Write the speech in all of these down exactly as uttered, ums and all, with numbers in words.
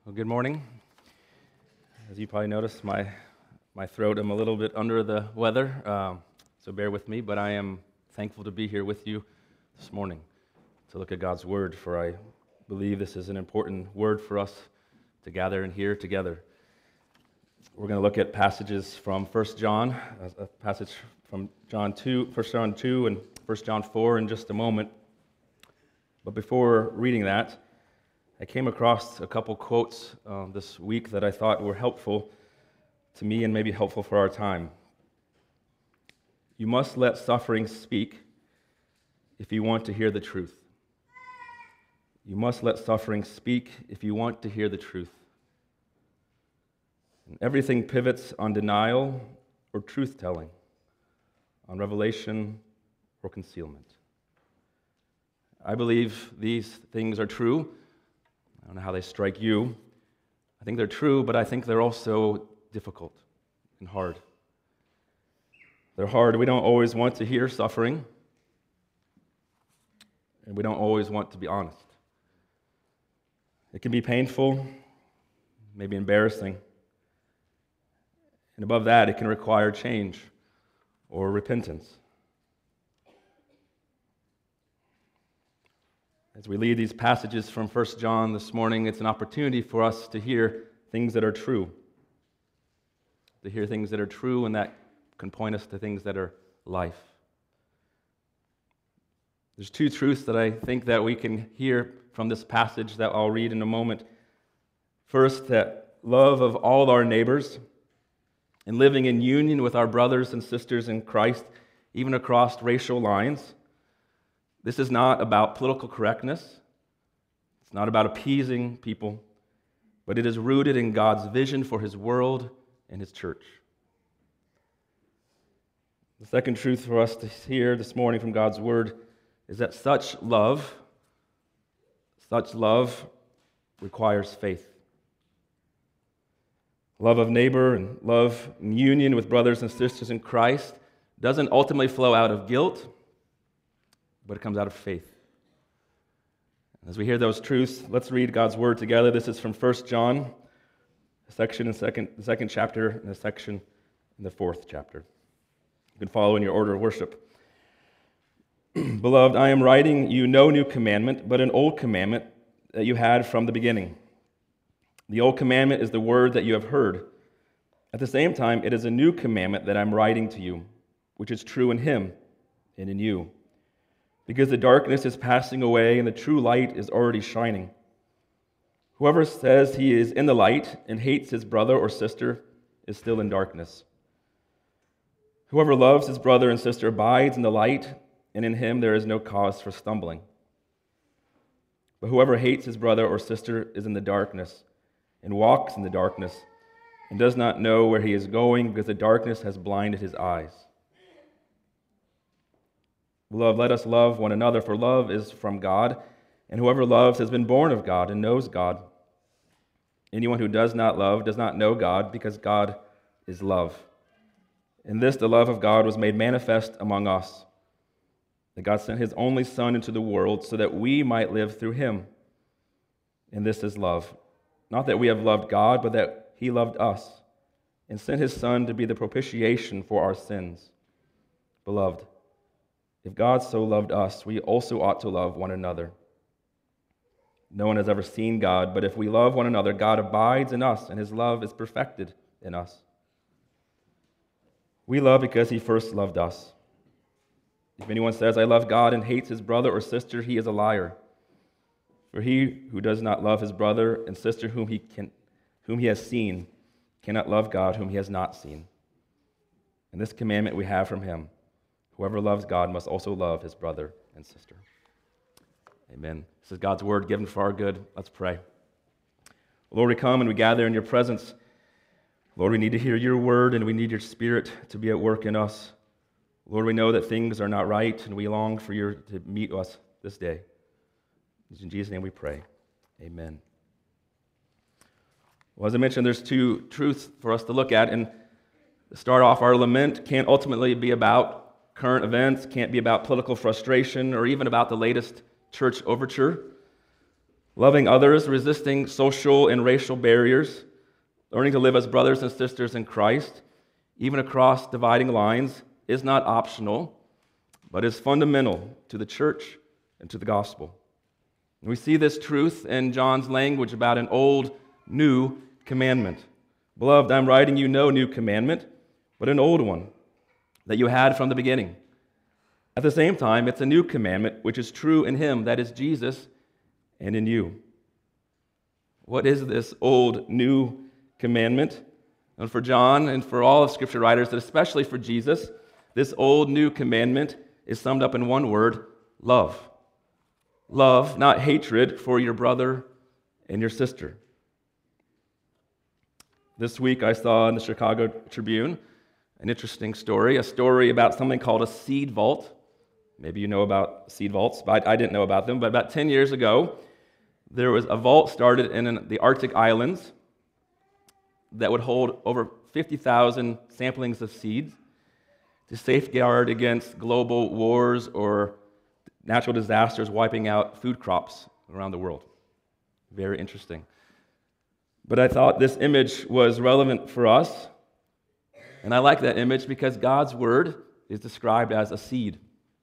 Well, good morning. As you probably noticed, my my throat, I'm a little bit under the weather, um, so bear with me, but I am thankful to be here with you this morning to look at God's Word, for I believe this is an important word for us to gather and hear together. We're going to look at passages from First John, a passage from John two, First John two and First John four in just a moment. But before reading that, I came across a couple quotes uh, this week that I thought were helpful to me and maybe helpful for our time. You must let suffering speak if you want to hear the truth. You must let suffering speak if you want to hear the truth. And everything pivots on denial or truth-telling, on revelation or concealment. I believe these things are true. I don't know how they strike you. I think they're true, but I think they're also difficult and hard. They're hard. We don't always want to hear suffering, and we don't always want to be honest. It can be painful, maybe embarrassing. And above that, it can require change or repentance. As we read these passages from First John this morning, it's an opportunity for us to hear things that are true. To hear things that are true and that can point us to things that are life. There's two truths that I think that we can hear from this passage that I'll read in a moment. First, that love of all our neighbors and living in union with our brothers and sisters in Christ, even across racial lines. This is not about political correctness. It's not about appeasing people, but it is rooted in God's vision for His world and His church. The second truth for us to hear this morning from God's Word is that such love, such love requires faith. Love of neighbor and love in union with brothers and sisters in Christ doesn't ultimately flow out of guilt, but it comes out of faith. As we hear those truths, let's read God's Word together. This is from First John, a section in second, the second chapter, and a section in the fourth chapter. You can follow in your order of worship. Beloved, I am writing you no new commandment, but an old commandment that you had from the beginning. The old commandment is the word that you have heard. At the same time, it is a new commandment that I'm writing to you, which is true in Him and in you. Because the darkness is passing away and the true light is already shining. Whoever says he is in the light and hates his brother or sister is still in darkness. Whoever loves his brother and sister abides in the light, and in him there is no cause for stumbling. But whoever hates his brother or sister is in the darkness and walks in the darkness and does not know where he is going because the darkness has blinded his eyes. Beloved, let us love one another, for love is from God, and whoever loves has been born of God and knows God. Anyone who does not love does not know God, because God is love. In this the love of God was made manifest among us, that God sent His only Son into the world so that we might live through Him. And this is love. Not that we have loved God, but that He loved us and sent His Son to be the propitiation for our sins. Beloved, if God so loved us, we also ought to love one another. No one has ever seen God, but if we love one another, God abides in us, and His love is perfected in us. We love because He first loved us. If anyone says, I love God, and hates his brother or sister, he is a liar. For he who does not love his brother and sister whom he can, whom he has seen cannot love God whom he has not seen. And this commandment we have from Him: whoever loves God must also love his brother and sister. Amen. This is God's Word given for our good. Let's pray. Lord, we come and we gather in Your presence. Lord, we need to hear Your Word, and we need Your Spirit to be at work in us. Lord, we know that things are not right, and we long for You to meet us this day. In Jesus' name we pray. Amen. Well, as I mentioned, there's two truths for us to look at, and to start off, our lament can't ultimately be about current events, can't be about political frustration, or even about the latest church overture. Loving others, resisting social and racial barriers, learning to live as brothers and sisters in Christ, even across dividing lines, is not optional, but is fundamental to the church and to the gospel. And we see this truth in John's language about an old, new commandment. Beloved, I'm writing you no new commandment, but an old one that you had from the beginning. At the same time, it's a new commandment which is true in him, that is Jesus, and in you. What is this old, new commandment? And for John and for all of Scripture writers, and especially for Jesus, this old, new commandment is summed up in one word: love. Love, not hatred, for your brother and your sister. This week I saw in the Chicago Tribune an interesting story, a story about something called a seed vault. Maybe you know about seed vaults, but I didn't know about them. But about ten years ago, there was a vault started in the Arctic islands that would hold over fifty thousand samplings of seeds to safeguard against global wars or natural disasters wiping out food crops around the world. Very interesting. But I thought this image was relevant for us, and I like that image because God's word is described as a seed.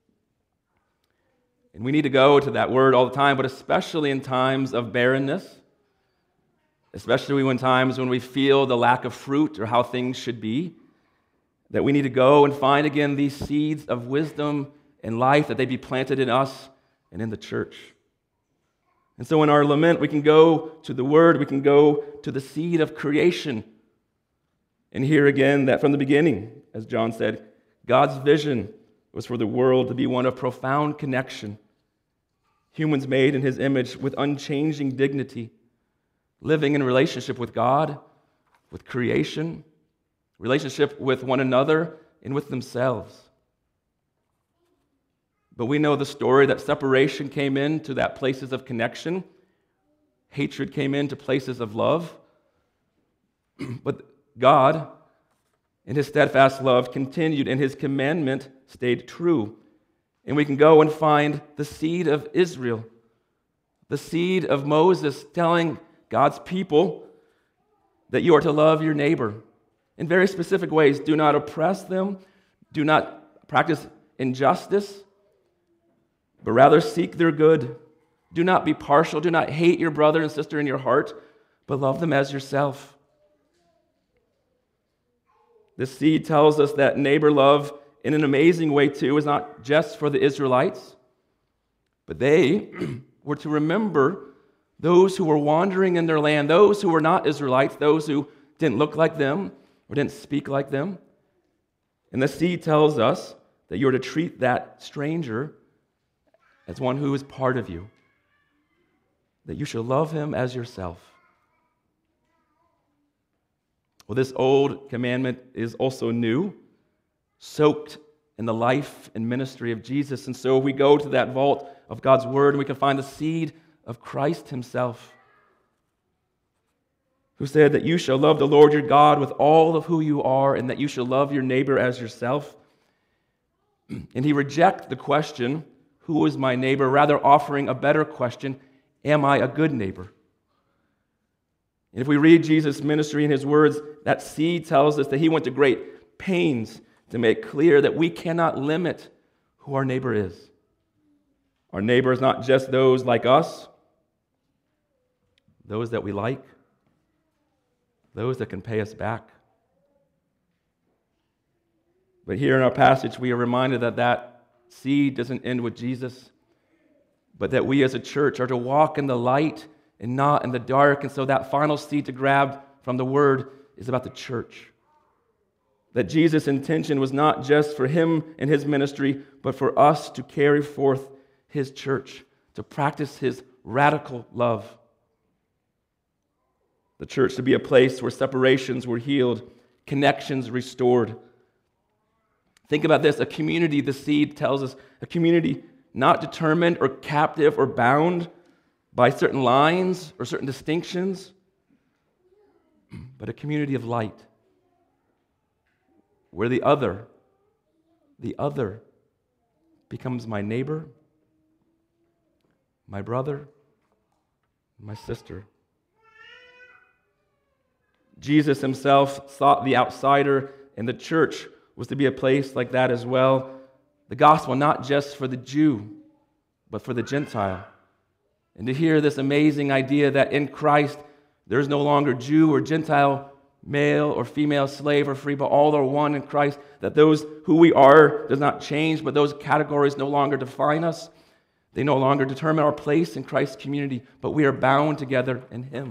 And we need to go to that word all the time, but especially in times of barrenness, especially when times when we feel the lack of fruit or how things should be, that we need to go and find again these seeds of wisdom and life, that they be planted in us and in the church. And so in our lament, we can go to the word, we can go to the seed of creation, and hear again that from the beginning, as John said, God's vision was for the world to be one of profound connection. Humans made in his image with unchanging dignity, living in relationship with God, with creation, relationship with one another, and with themselves. But we know the story that separation came into that places of connection, hatred came into places of love. But God, in his steadfast love, continued, and his commandment stayed true. And we can go and find the seed of Israel, the seed of Moses telling God's people that you are to love your neighbor in very specific ways. Do not oppress them, do not practice injustice, but rather seek their good. Do not be partial, do not hate your brother and sister in your heart, but love them as yourself. This seed tells us that neighbor love, in an amazing way too, is not just for the Israelites, but they were to remember those who were wandering in their land, those who were not Israelites, those who didn't look like them or didn't speak like them. And the seed tells us that you're to treat that stranger as one who is part of you, that you should love him as yourself. Well, this old commandment is also new, soaked in the life and ministry of Jesus. And so we go to that vault of God's word, and we can find the seed of Christ himself, who said that you shall love the Lord your God with all of who you are, and that you shall love your neighbor as yourself. And he rejects the question, who is my neighbor, rather offering a better question, am I a good neighbor? And if we read Jesus' ministry and his words, that seed tells us that he went to great pains to make clear that we cannot limit who our neighbor is. Our neighbor is not just those like us, those that we like, those that can pay us back. But here in our passage, we are reminded that that seed doesn't end with Jesus, but that we as a church are to walk in the light and not in the dark. And so that final seed to grab from the word is about the church. That Jesus' intention was not just for him and his ministry, but for us to carry forth his church, to practice his radical love. The church to be a place where separations were healed, connections restored. Think about this, a community, the seed tells us, a community not determined or captive or bound by certain lines or certain distinctions, but a community of light, where the other, the other becomes my neighbor, my brother, my sister. Jesus himself thought the outsider and the church was to be a place like that as well. The gospel not just for the Jew, but for the Gentile. And to hear this amazing idea that in Christ there's no longer Jew or Gentile, male or female, slave or free, but all are one in Christ, that those who we are does not change, but those categories no longer define us. They no longer determine our place in Christ's community, but we are bound together in Him.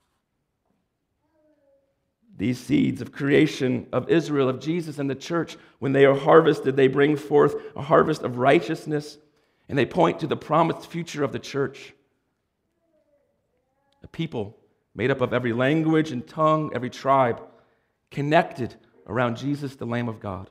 These seeds of creation of Israel, of Jesus and the church, when they are harvested, they bring forth a harvest of righteousness, and they point to the promised future of the church. A people made up of every language and tongue, every tribe, connected around Jesus, the Lamb of God.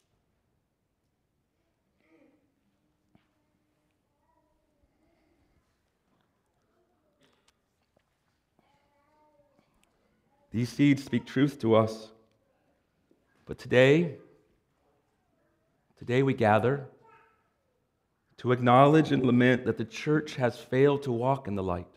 These seeds speak truth to us. But today, today we gather to acknowledge and lament that the church has failed to walk in the light,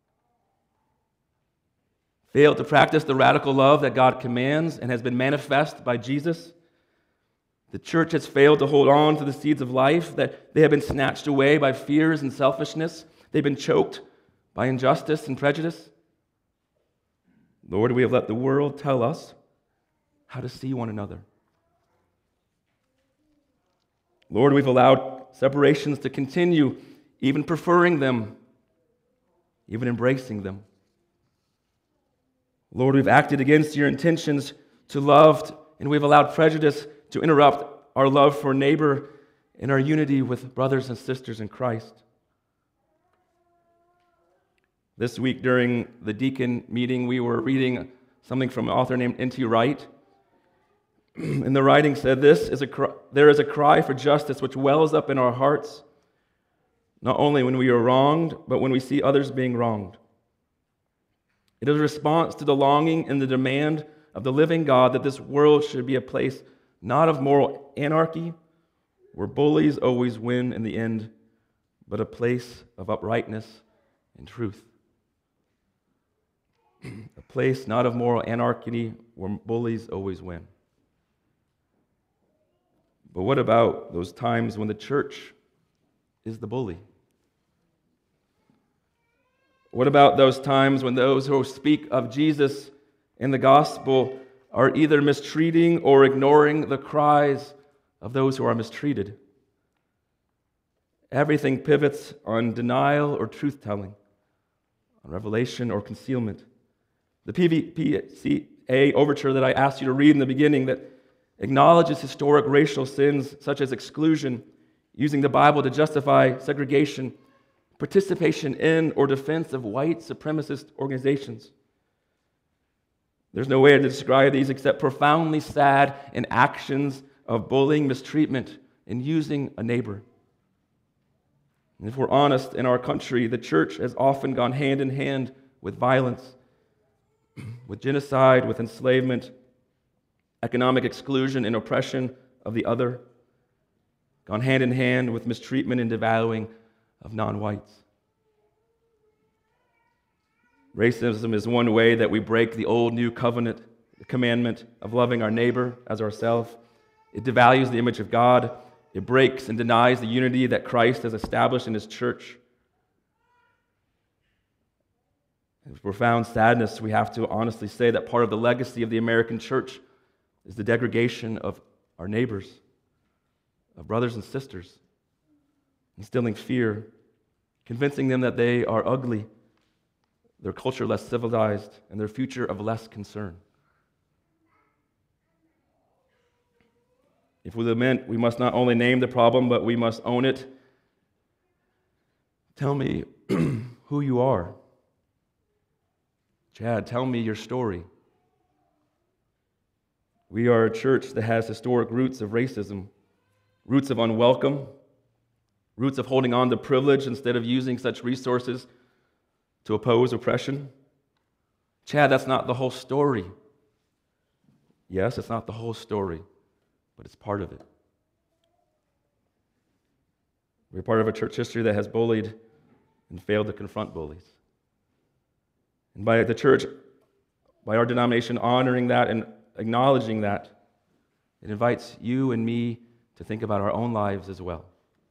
failed to practice the radical love that God commands and has been manifest by Jesus. The church has failed to hold on to the seeds of life, that they have been snatched away by fears and selfishness. They've been choked by injustice and prejudice. Lord, we have let the world tell us how to see one another. Lord, we've allowed separations to continue, even preferring them, even embracing them. Lord, we've acted against your intentions to love, and we've allowed prejudice to interrupt our love for neighbor and our unity with brothers and sisters in Christ. This week during the deacon meeting, we were reading something from an author named N T Wright. And the writing said, "This is a cry, there is a cry for justice which wells up in our hearts, not only when we are wronged, but when we see others being wronged. It is a response to the longing and the demand of the living God that this world should be a place not of moral anarchy, where bullies always win in the end, but a place of uprightness and truth." A place not of moral anarchy where bullies always win. But what about those times when the church is the bully? What about those times when those who speak of Jesus in the gospel are either mistreating or ignoring the cries of those who are mistreated? Everything pivots on denial or truth-telling, on revelation or concealment. The P V P C A overture that I asked you to read in the beginning that acknowledges historic racial sins such as exclusion, using the Bible to justify segregation, participation in or defense of white supremacist organizations. There's no way to describe these except profoundly sad in actions of bullying, mistreatment, and using a neighbor. And if we're honest, in our country, the church has often gone hand in hand with violence, with genocide, with enslavement, economic exclusion and oppression of the other, gone hand in hand with mistreatment and devaluing of non-whites. Racism is one way that we break the old new covenant, the commandment of loving our neighbor as ourselves. It devalues the image of God. It breaks and denies the unity that Christ has established in His church. With profound sadness, we have to honestly say that part of the legacy of the American church is the degradation of our neighbors, of brothers and sisters, instilling fear, convincing them that they are ugly, their culture less civilized, and their future of less concern. If we lament, we must not only name the problem, but we must own it. Tell me who you are. Chad, tell me your story. We are a church that has historic roots of racism, roots of unwelcome, roots of holding on to privilege instead of using such resources to oppose oppression. Chad, that's not the whole story. Yes, it's not the whole story, but it's part of it. We're part of a church history that has bullied and failed to confront bullies. And by the church, by our denomination honoring that and acknowledging that, it invites you and me to think about our own lives as well.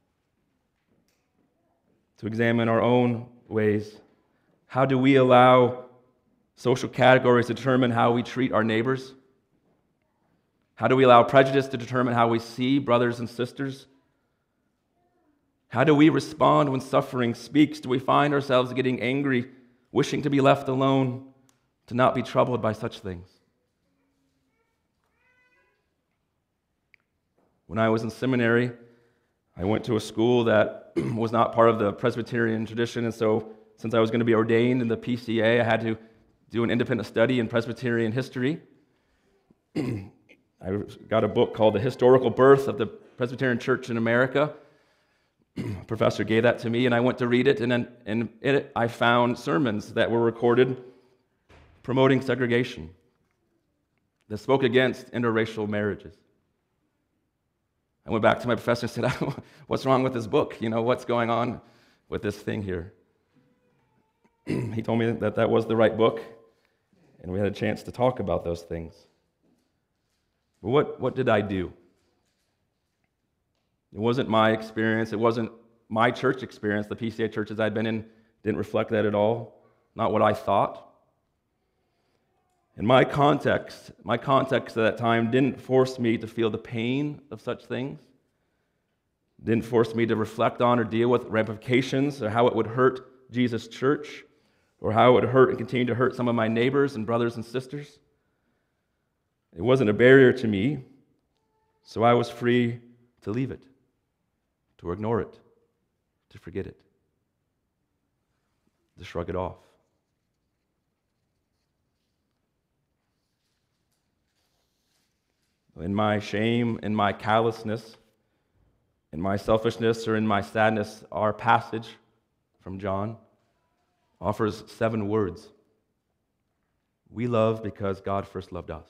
To examine our own ways. How do we allow social categories to determine how we treat our neighbors? How do we allow prejudice to determine how we see brothers and sisters? How do we respond when suffering speaks? Do we find ourselves getting angry, wishing to be left alone, to not be troubled by such things? When I was in seminary, I went to a school that was not part of the Presbyterian tradition, and so since I was going to be ordained in the P C A, I had to do an independent study in Presbyterian history. I got a book called The Historical Birth of the Presbyterian Church in America. A professor gave that to me, and I went to read it, and then in it I found sermons that were recorded promoting segregation, that spoke against interracial marriages. I went back to my professor and said, what's wrong with this book? You know, what's going on with this thing here? He told me that that was the right book, and we had a chance to talk about those things. But what, what did I do? It wasn't my experience. It wasn't my church experience. The P C A churches I'd been in didn't reflect that at all. Not what I thought. And my context, my context at that time didn't force me to feel the pain of such things. Didn't force me to reflect on or deal with ramifications or how it would hurt Jesus' church or how it would hurt and continue to hurt some of my neighbors and brothers and sisters. It wasn't a barrier to me, so I was free to leave it, to ignore it, to forget it, to shrug it off. In my shame, in my callousness, in my selfishness, or in my sadness, our passage from John offers seven words. We love because God first loved us.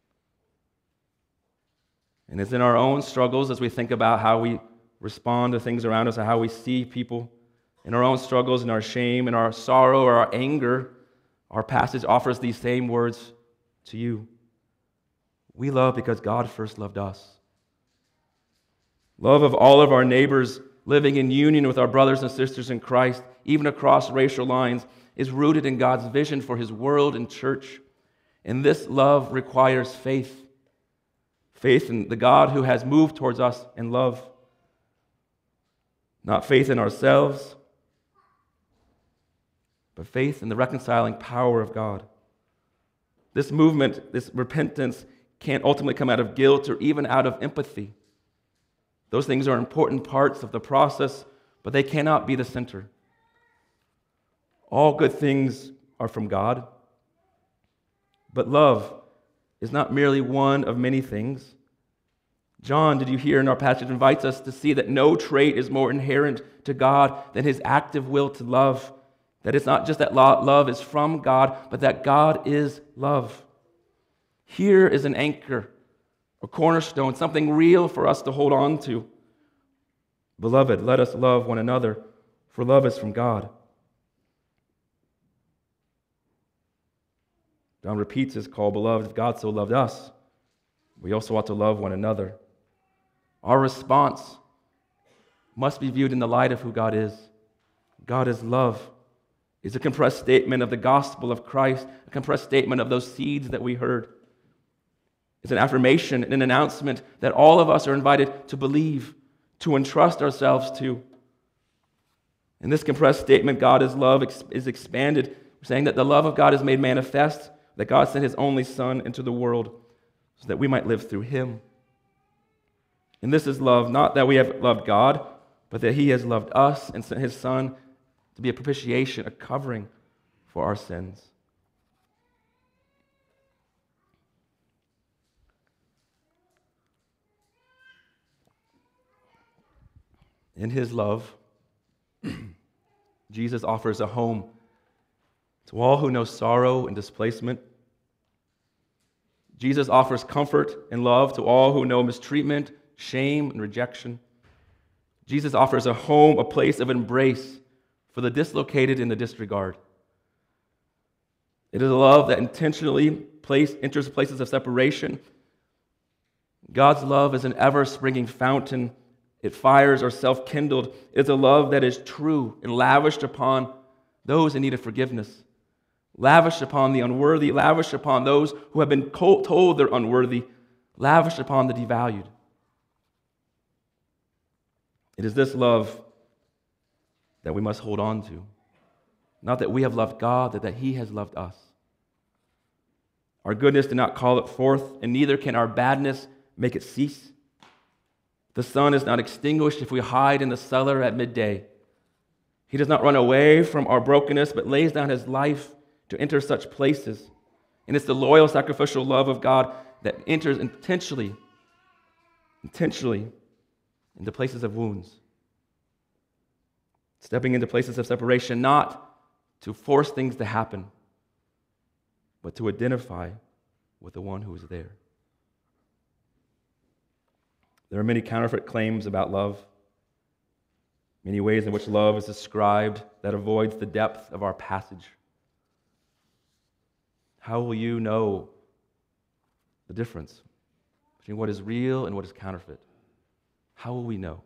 And it's in our own struggles as we think about how we respond to things around us and how we see people, in our own struggles, in our shame, in our sorrow, or our anger, our passage offers these same words to you. We love because God first loved us. Love of all of our neighbors, living in union with our brothers and sisters in Christ, even across racial lines, is rooted in God's vision for His world and church. And this love requires faith. Faith in the God who has moved towards us in love. Not faith in ourselves, but faith in the reconciling power of God. This movement, this repentance, can't ultimately come out of guilt or even out of empathy. Those things are important parts of the process, but they cannot be the center. All good things are from God, but love is not merely one of many things. John, did you hear in our passage, invites us to see that no trait is more inherent to God than His active will to love. That it's not just that love is from God, but that God is love. Here is an anchor, a cornerstone, something real for us to hold on to. Beloved, let us love one another, for love is from God. John repeats his call, beloved, if God so loved us, we also ought to love one another. Our response must be viewed in the light of who God is. God is love. It's a compressed statement of the gospel of Christ, a compressed statement of those seeds that we heard. It's an affirmation and an announcement that all of us are invited to believe, to entrust ourselves to. In this compressed statement, God is love is expanded, saying that the love of God is made manifest, that God sent His only Son into the world so that we might live through Him. And this is love, not that we have loved God, but that He has loved us and sent His Son to be a propitiation, a covering for our sins. In His love, Jesus offers a home to all who know sorrow and displacement. Jesus offers comfort and love to all who know mistreatment, shame, and rejection. Jesus offers a home, a place of embrace for the dislocated and the disregard. It is a love that intentionally place, enters places of separation. God's love is an ever-springing fountain. It fires or self-kindled. It's a love that is true and lavished upon those in need of forgiveness, lavished upon the unworthy, lavished upon those who have been told they're unworthy, lavished upon the devalued. It is this love that we must hold on to. Not that we have loved God, but that He has loved us. Our goodness did not call it forth, and neither can our badness make it cease. The sun is not extinguished if we hide in the cellar at midday. He does not run away from our brokenness, but lays down His life to enter such places. And it's the loyal, sacrificial love of God that enters intentionally, intentionally into places of wounds. Stepping into places of separation, not to force things to happen, but to identify with the one who is there. There are many counterfeit claims about love, many ways in which love is described that avoids the depth of our passage. How will you know the difference between what is real and what is counterfeit? How will we know?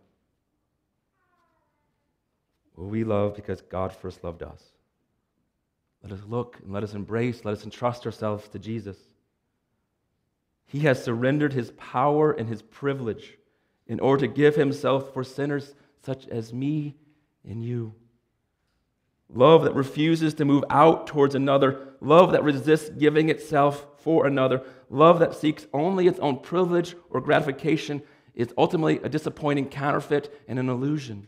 Will we love because God first loved us? Let us look and let us embrace, let us entrust ourselves to Jesus. He has surrendered His power and His privilege in order to give Himself for sinners such as me and you. Love that refuses to move out towards another. Love that resists giving itself for another. Love that seeks only its own privilege or gratification is ultimately a disappointing counterfeit and an illusion.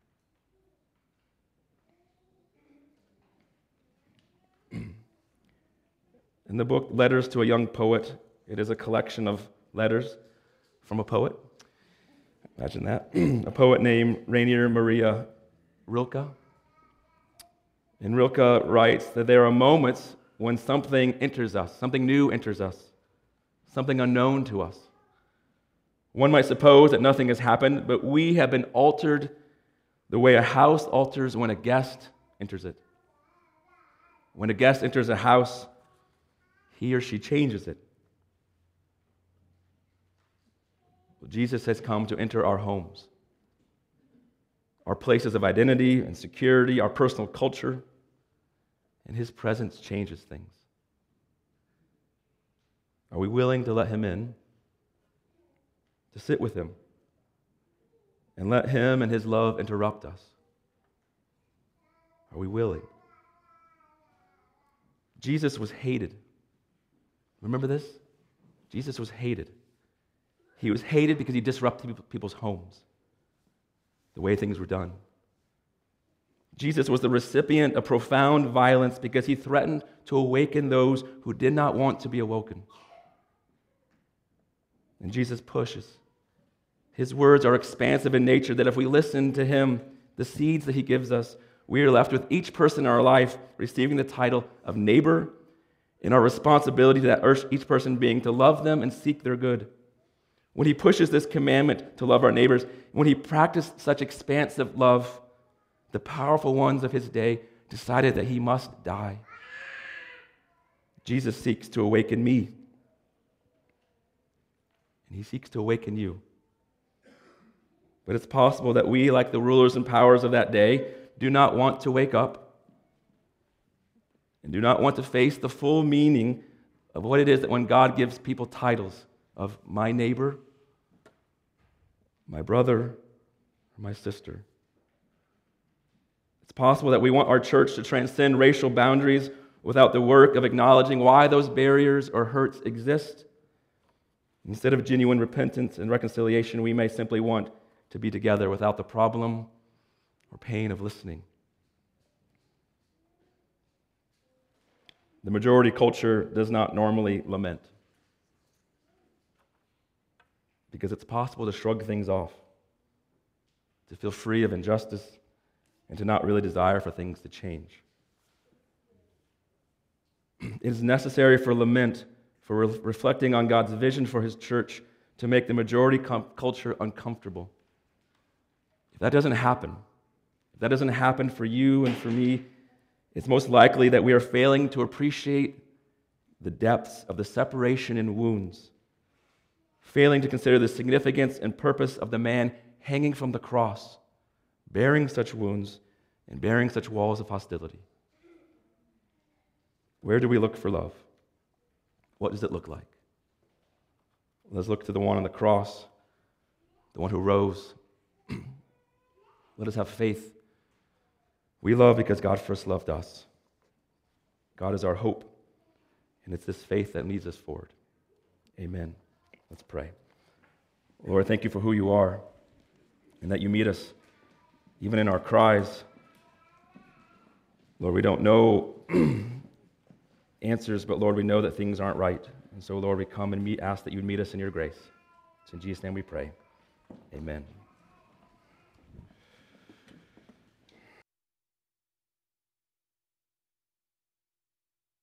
In the book Letters to a Young Poet, it is a collection of letters from a poet. Imagine that. A poet named Rainer Maria Rilke. And Rilke writes that there are moments when something enters us, something new enters us, something unknown to us. One might suppose that nothing has happened, but we have been altered the way a house alters when a guest enters it. When a guest enters a house, he or she changes it. Well, Jesus has come to enter our homes, our places of identity and security, our personal culture, and His presence changes things. Are we willing to let Him in, to sit with Him, and let Him and His love interrupt us? Are we willing? Jesus was hated. Remember this? Jesus was hated. He was hated because He disrupted people's homes, the way things were done. Jesus was the recipient of profound violence because He threatened to awaken those who did not want to be awoken. And Jesus pushes. His words are expansive in nature, that if we listen to Him, the seeds that He gives us, we are left with each person in our life receiving the title of neighbor, and our responsibility to that each person being to love them and seek their good. When He pushes this commandment to love our neighbors, when He practiced such expansive love, the powerful ones of His day decided that He must die. Jesus seeks to awaken me, and He seeks to awaken you. But it's possible that we, like the rulers and powers of that day, do not want to wake up and do not want to face the full meaning of what it is that when God gives people titles of my neighbor, my brother, or my sister. It's possible that we want our church to transcend racial boundaries without the work of acknowledging why those barriers or hurts exist. Instead of genuine repentance and reconciliation, we may simply want to be together without the problem or pain of listening. The majority culture does not normally lament because it's possible to shrug things off, to feel free of injustice, and to not really desire for things to change. It is necessary for lament, for re- reflecting on God's vision for His church, to make the majority com- culture uncomfortable. If that doesn't happen, if that doesn't happen for you and for me, it's most likely that we are failing to appreciate the depths of the separation and wounds, failing to consider the significance and purpose of the man hanging from the cross, bearing such wounds and bearing such walls of hostility. Where do we look for love? What does it look like? Let's look to the one on the cross, the one who rose. Let us have faith. We love because God first loved us. God is our hope, and it's this faith that leads us forward. Amen. Let's pray. Lord, thank you for who you are, and that you meet us even in our cries. Lord, we don't know answers, but Lord, we know that things aren't right. And so, Lord, we come and meet, ask that you would meet us in your grace. It's in Jesus' name we pray. Amen.